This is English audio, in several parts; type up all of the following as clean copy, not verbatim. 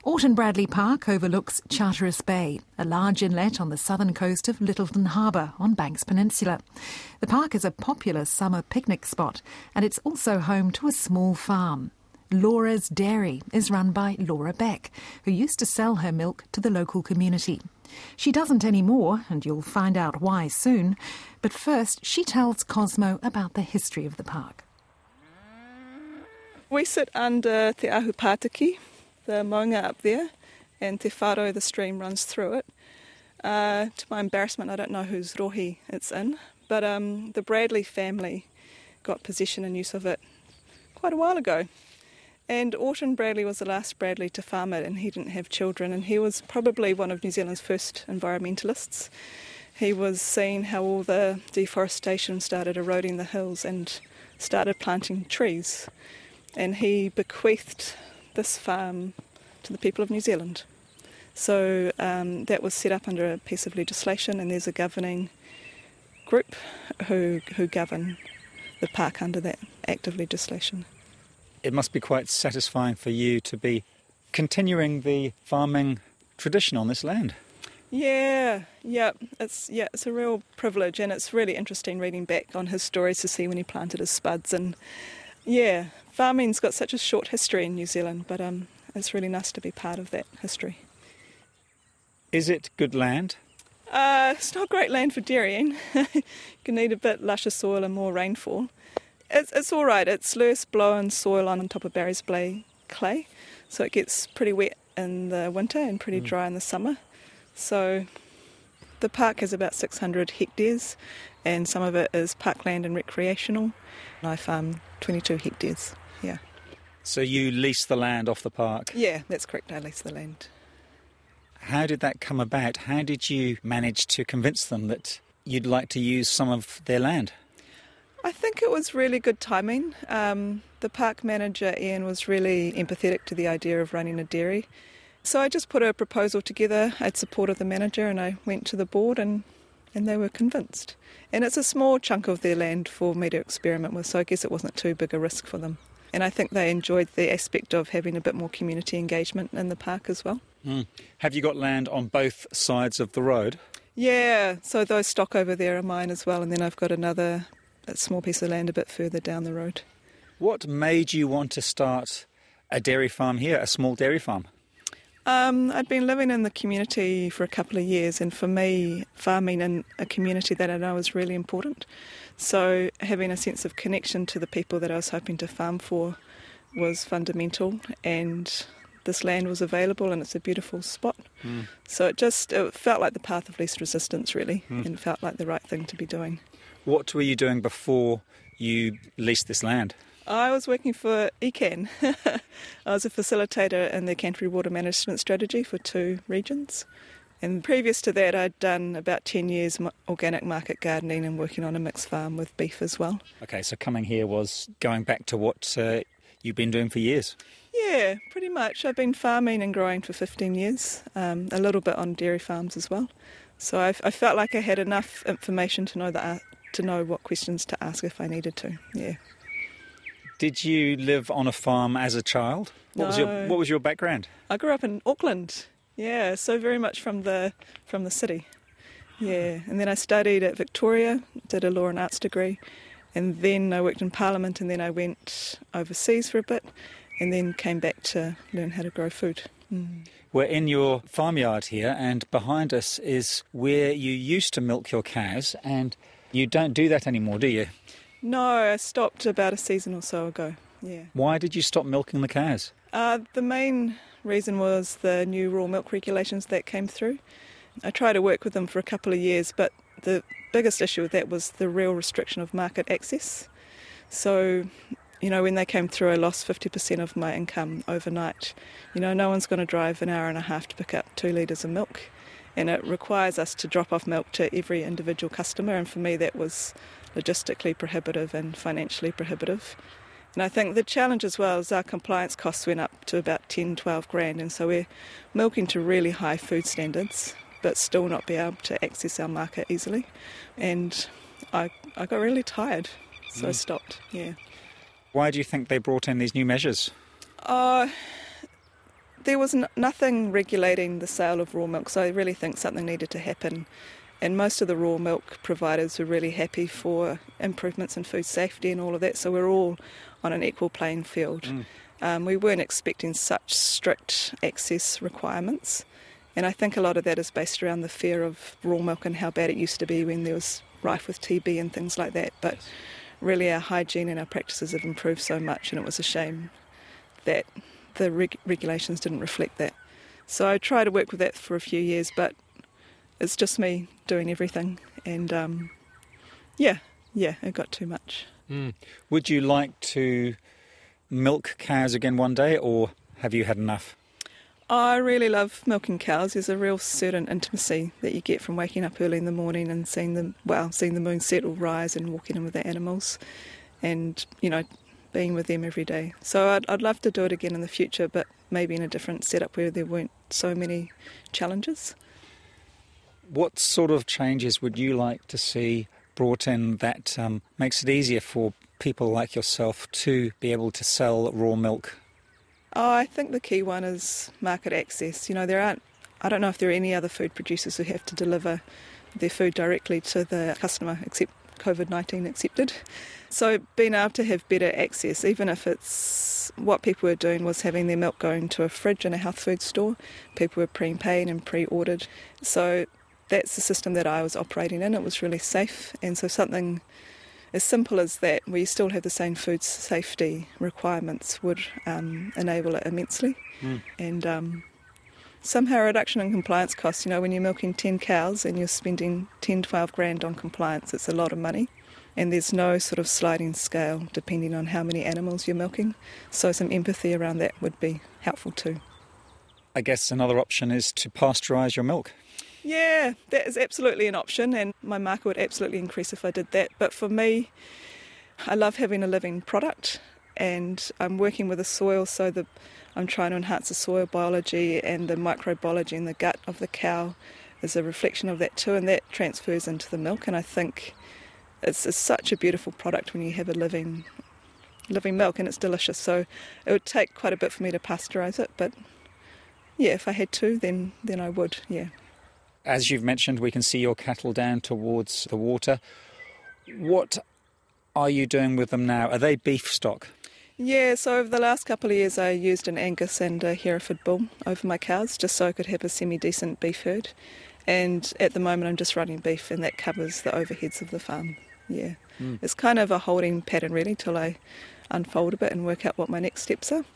Orton Bradley Park overlooks Charteris Bay, a large inlet on the southern coast of Lyttelton Harbour on Banks Peninsula. The park is a popular summer picnic spot, and it's also home to a small farm. Laura's Dairy is run by Laura Beck, who used to sell her milk to the local community. She doesn't anymore, and you'll find out why soon. But first, she tells Cosmo about the history of the park. We sit under Te Ahu Pātaki, the maunga up there, and Te Wharo, the stream, runs through it. To my embarrassment, I don't know whose rohi it's in, but the Bradley family got possession and use of it quite a while ago. And Orton Bradley was the last Bradley to farm it, and he didn't have children, and he was probably one of New Zealand's first environmentalists. He was seeing how all the deforestation started eroding the hills and started planting trees, and he bequeathed this farm to the people of New Zealand. So that was set up under a piece of legislation, and there's a governing group who govern the park under that act of legislation. It must be quite satisfying for you to be continuing the farming tradition on this land. Yeah, it's a real privilege, and it's really interesting reading back on his stories to see when he planted his spuds. And yeah, farming's got such a short history in New Zealand, but it's really nice to be part of that history. Is it good land? It's not great land for dairying. You can need a bit lusher soil and more rainfall. It's all right. It's loose blown soil on top of Barry's Bay clay, so it gets pretty wet in the winter and pretty dry in the summer. So the park has about 600 hectares, and some of it is parkland and recreational. I farm 22 hectares, yeah. So you lease the land off the park? Yeah, that's correct. I lease the land. How did that come about? How did you manage to convince them that you'd like to use some of their land? I think it was really good timing. The park manager, Ian, was really empathetic to the idea of running a dairy. So I just put a proposal together. I'd supported the manager, and I went to the board, and they were convinced. And it's a small chunk of their land for me to experiment with, so I guess it wasn't too big a risk for them. And I think they enjoyed the aspect of having a bit more community engagement in the park as well. Have you got land on both sides of the road? Yeah, so those stock over there are mine as well, and then I've got a small piece of land a bit further down the road. What made you want to start a dairy farm here, a small dairy farm? I'd been living in the community for a couple of years, and for me, farming in a community that I know is really important. So having a sense of connection to the people that I was hoping to farm for was fundamental, and this land was available, and it's a beautiful spot. So it felt like the path of least resistance, really, and felt like the right thing to be doing. What were you doing before you leased this land? I was working for ECAN. I was a facilitator in the Canterbury Water Management Strategy for 2 regions. And previous to that, I'd done about 10 years organic market gardening and working on a mixed farm with beef as well. Okay, so coming here was going back to what you've been doing for years? Yeah, pretty much. I've been farming and growing for 15 years, a little bit on dairy farms as well. So I felt like I had enough information to know what questions to ask if I needed to, yeah. Did you live on a farm as a child? No. What was your background? I grew up in Auckland, yeah, so very much from the city. Yeah, and then I studied at Victoria, did a law and arts degree, and then I worked in Parliament, and then I went overseas for a bit, and then came back to learn how to grow food. We're in your farmyard here, and behind us is where you used to milk your cows, and you don't do that anymore, do you? No, I stopped about a season or so ago, yeah. Why did you stop milking the cows? The main reason was the new raw milk regulations that came through. I tried to work with them for a couple of years, but the biggest issue with that was the real restriction of market access. So, when they came through, I lost 50% of my income overnight. No one's going to drive an hour and a half to pick up 2 litres of milk, and it requires us to drop off milk to every individual customer, and for me that was logistically prohibitive and financially prohibitive. And I think the challenge as well is our compliance costs went up to about 10-12 grand, and so we're milking to really high food standards but still not be able to access our market easily. And I got really tired, so I stopped, yeah. Why do you think they brought in these new measures? there was nothing regulating the sale of raw milk, so I really think something needed to happen. And most of the raw milk providers were really happy for improvements in food safety and all of that, so we're all on an equal playing field. We weren't expecting such strict access requirements, and I think a lot of that is based around the fear of raw milk and how bad it used to be when there was rife with TB and things like that. But really our hygiene and our practices have improved so much, and it was a shame that the regulations didn't reflect that. So I tried to work with that for a few years, but it's just me doing everything, and it got too much. Would you like to milk cows again one day, or have you had enough? I really love milking cows. There's a real certain intimacy that you get from waking up early in the morning and seeing the moon set or rise and walking in with the animals, and being with them every day. So I'd love to do it again in the future, but maybe in a different setup where there weren't so many challenges. What sort of changes would you like to see brought in that makes it easier for people like yourself to be able to sell raw milk? I think the key one is market access. I don't know if there are any other food producers who have to deliver their food directly to the customer, except COVID-19 accepted. So being able to have better access, even if it's what people were doing was having their milk going to a fridge in a health food store, people were pre-paying and pre-ordered. So that's the system that I was operating in. It was really safe, and so something as simple as that, where you still have the same food safety requirements, would enable it immensely. And somehow a reduction in compliance costs. When you're milking 10 cows and you're spending 10-12 grand on compliance, it's a lot of money, and there's no sort of sliding scale depending on how many animals you're milking, so some empathy around that would be helpful too. I guess another option is to pasteurise your milk. Yeah, that is absolutely an option, and my market would absolutely increase if I did that. But for me, I love having a living product, and I'm working with the soil, so I'm trying to enhance the soil biology, and the microbiology in the gut of the cow is a reflection of that too, and that transfers into the milk. And I think it's such a beautiful product when you have a living milk, and it's delicious. So it would take quite a bit for me to pasteurise it, but yeah, if I had to, then I would, yeah. As you've mentioned, we can see your cattle down towards the water. What are you doing with them now? Are they beef stock? Yeah, so over the last couple of years I used an Angus and a Hereford bull over my cows, just so I could have a semi-decent beef herd. And at the moment I'm just running beef, and that covers the overheads of the farm. Yeah, It's kind of a holding pattern really till I unfold a bit and work out what my next steps are.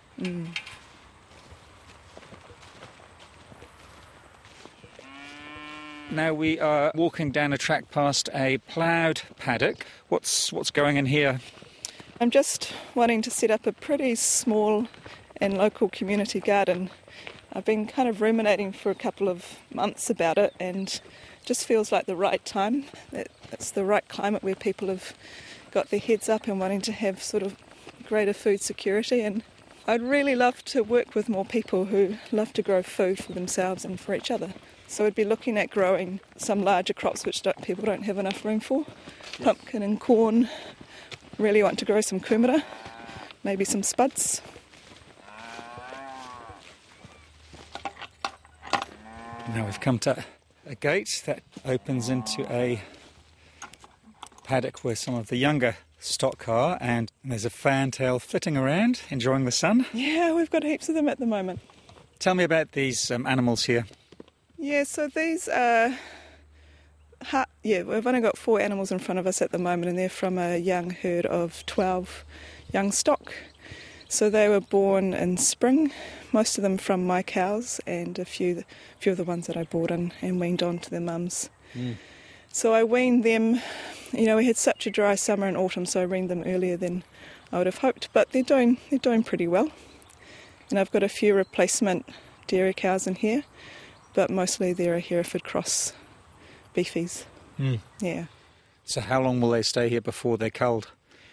Now we are walking down a track past a ploughed paddock. What's going in here? I'm just wanting to set up a pretty small and local community garden. I've been kind of ruminating for a couple of months about it, and just feels like the right time. It's the right climate where people have got their heads up and wanting to have sort of greater food security. And I'd really love to work with more people who love to grow food for themselves and for each other. So we'd be looking at growing some larger crops which people don't have enough room for. Pumpkin and corn. Really want to grow some kumara, maybe some spuds. Now we've come to a gate that opens into a paddock where some of the younger stock are, and there's a fantail flitting around, enjoying the sun. Yeah, we've got heaps of them at the moment. Tell me about these animals here. Yeah, so these are... we've only got 4 animals in front of us at the moment, and they're from a young herd of 12 young stock. So they were born in spring, most of them from my cows, and a few of the ones that I brought in and weaned on to their mums. So I weaned them, we had such a dry summer and autumn, so I weaned them earlier than I would have hoped, but they're doing pretty well. And I've got a few replacement dairy cows in here, but mostly they're a Hereford cross beefies. Yeah. So how long will they stay here before they're culled?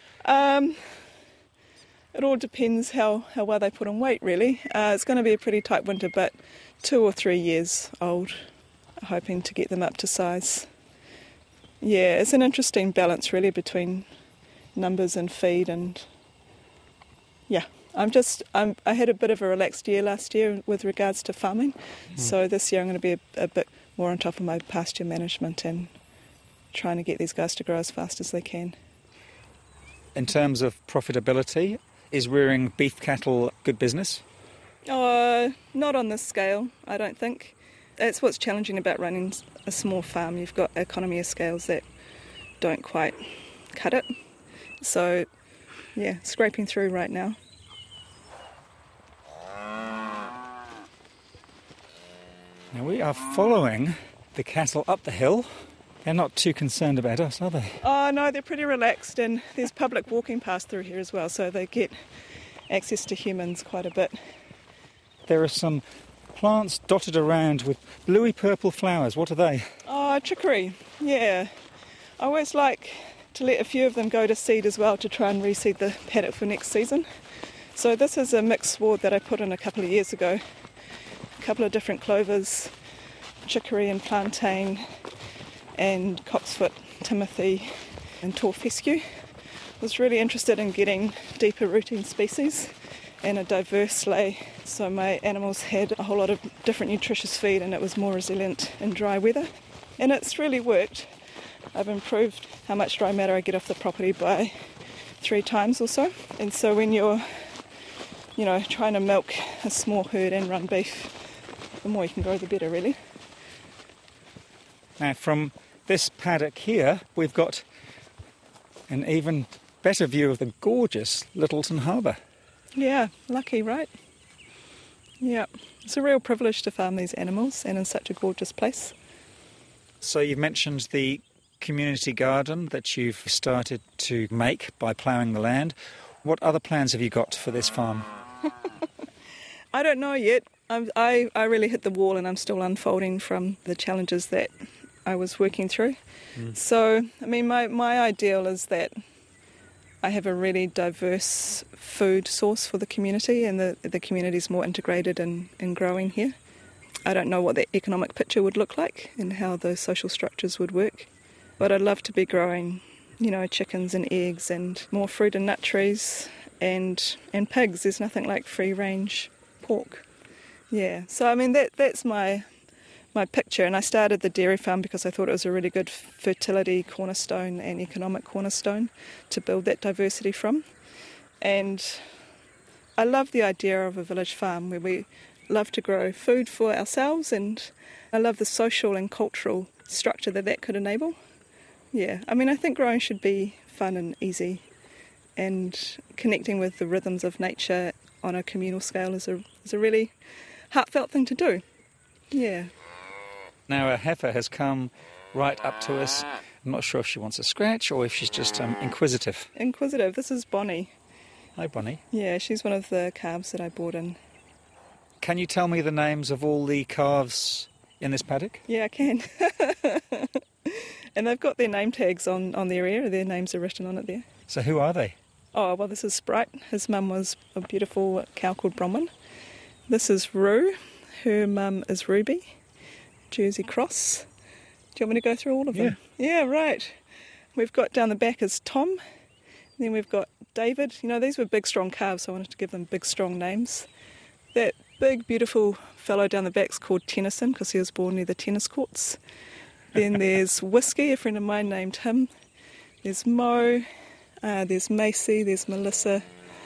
It all depends how well they put on weight, really. It's going to be a pretty tight winter, but 2 or 3 years old, hoping to get them up to size. Yeah, it's an interesting balance, really, between numbers and feed, and yeah. I had a bit of a relaxed year last year with regards to farming, so this year I'm going to be a bit more on top of my pasture management and trying to get these guys to grow as fast as they can. In terms of profitability, is rearing beef cattle good business? Not on this scale, I don't think. That's what's challenging about running a small farm. You've got economy of scales that don't quite cut it. So, yeah, scraping through right now. Now we are following the cattle up the hill. They're not too concerned about us, are they? Oh no, they're pretty relaxed, and there's public walking paths through here as well, so they get access to humans quite a bit. There are some plants dotted around with bluey purple flowers. What are they? Oh, chicory, yeah. I always like to let a few of them go to seed as well to try and reseed the paddock for next season. So this is a mixed sward that I put in a couple of years ago. A couple of different clovers, chicory and plantain, and cocksfoot, timothy and tall fescue. I was really interested in getting deeper rooting species and a diverse sleigh, so my animals had a whole lot of different nutritious feed and it was more resilient in dry weather. And it's really worked. I've improved how much dry matter I get off the property by 3 times or so. And so when you're, trying to milk a small herd and run beef, the more you can grow, the better, really. Now, from this paddock here, we've got an even better view of the gorgeous Lyttelton Harbour. Yeah, lucky, right? Yeah, it's a real privilege to farm these animals and in such a gorgeous place. So you've mentioned the community garden that you've started to make by ploughing the land. What other plans have you got for this farm? I don't know yet. I really hit the wall and I'm still unfolding from the challenges that I was working through. So, my ideal is that I have a really diverse food source for the community and the community is more integrated in growing here. I don't know what the economic picture would look like and how those social structures would work, but I'd love to be growing, chickens and eggs and more fruit and nut trees and pigs. There's nothing like free-range pork. Yeah, so that's my picture, and I started the dairy farm because I thought it was a really good fertility cornerstone and economic cornerstone to build that diversity from. And I love the idea of a village farm where we love to grow food for ourselves, and I love the social and cultural structure that could enable. Yeah, I think growing should be fun and easy, and connecting with the rhythms of nature on a communal scale is a really heartfelt thing to do. Yeah. Now a heifer has come right up to us. I'm not sure if she wants a scratch or if she's just inquisitive. Inquisitive. This is Bonnie. Hi, Bonnie. Yeah, she's one of the calves that I brought in. Can you tell me the names of all the calves in this paddock? Yeah, I can. And they've got their name tags on their ear. Their names are written on it there. So who are they? Oh, well, this is Sprite. His mum was a beautiful cow called Bronwyn. This is Rue. Her mum is Ruby. Jersey Cross. Do you want me to go through all of them? Yeah, right. We've got down the back is Tom. Then we've got David. These were big, strong calves, so I wanted to give them big, strong names. That big, beautiful fellow down the back is called Tennyson because he was born near the tennis courts. Then there's Whiskey, a friend of mine named him. There's Mo. There's Macy. There's Melissa.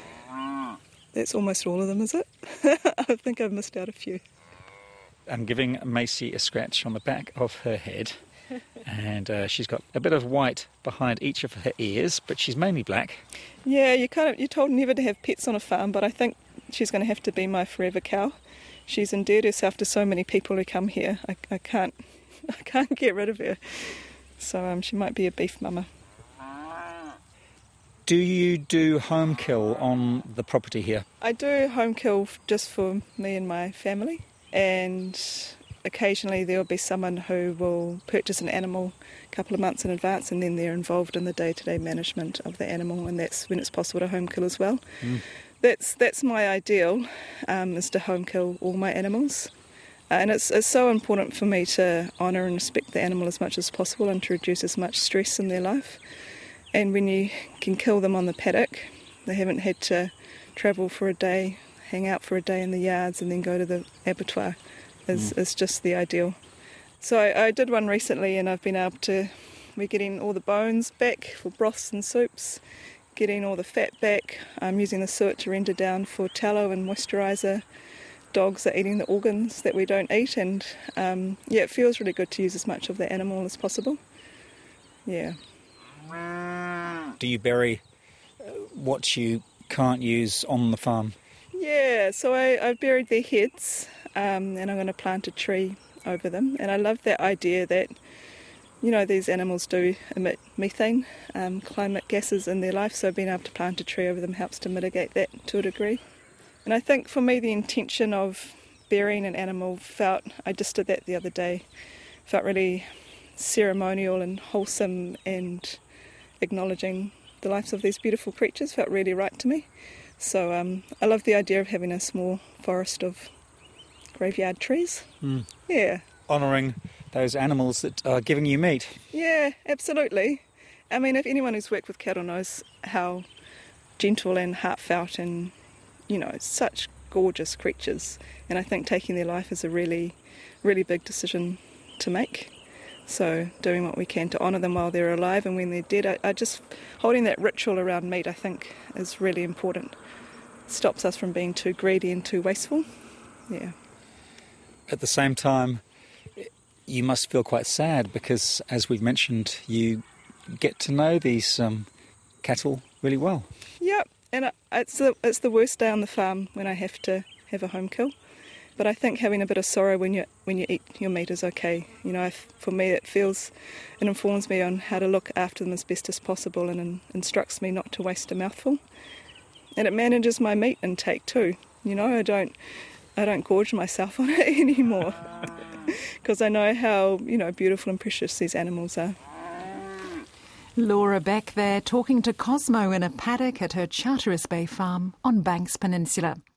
That's almost all of them, is it? I think I've missed out a few. I'm giving Macy a scratch on the back of her head, and she's got a bit of white behind each of her ears, but she's mainly black. Yeah, you're told never to have pets on a farm, but I think she's going to have to be my forever cow. She's endeared herself to so many people who come here. I can't get rid of her. So she might be a beef mama. Do you do home kill on the property here? I do home kill just for me and my family. And occasionally there will be someone who will purchase an animal a couple of months in advance and then they're involved in the day-to-day management of the animal, and that's when it's possible to home kill as well. That's my ideal, is to home kill all my animals. And it's so important for me to honour and respect the animal as much as possible and to reduce as much stress in their life. And when you can kill them on the paddock, they haven't had to travel for a day, hang out for a day in the yards and then go to the abattoir is just the ideal. So I did one recently and we're getting all the bones back for broths and soups, getting all the fat back. I'm using the suet to render down for tallow and moisturiser. Dogs are eating the organs that we don't eat, and it feels really good to use as much of the animal as possible. Yeah. Do you bury what you can't use on the farm? Yeah, so I've buried their heads, and I'm going to plant a tree over them. And I love that idea that, these animals do emit methane, climate gases in their life, so being able to plant a tree over them helps to mitigate that to a degree. And I think for me the intention of burying an animal I just did that the other day, felt really ceremonial and wholesome, and acknowledging the lives of these beautiful creatures felt really right to me. So I love the idea of having a small forest of graveyard trees. Yeah. Honouring those animals that are giving you meat. Yeah, absolutely. I mean, if anyone who's worked with cattle knows how gentle and heartfelt and, such gorgeous creatures. And I think taking their life is a really, really big decision to make. So doing what we can to honour them while they're alive, and when they're dead, I just holding that ritual around meat, I think, is really important. Stops us from being too greedy and too wasteful. Yeah. At the same time, you must feel quite sad because, as we've mentioned, you get to know these cattle really well. Yep, and it's the worst day on the farm when I have to have a home kill. But I think having a bit of sorrow when you eat your meat is okay. For me it informs me on how to look after them as best as possible, and instructs me not to waste a mouthful. And it manages my meat intake too. I don't gorge myself on it anymore because I know how beautiful and precious these animals are. Laura Beck there talking to Cosmo in a paddock at her Charteris Bay farm on Banks Peninsula.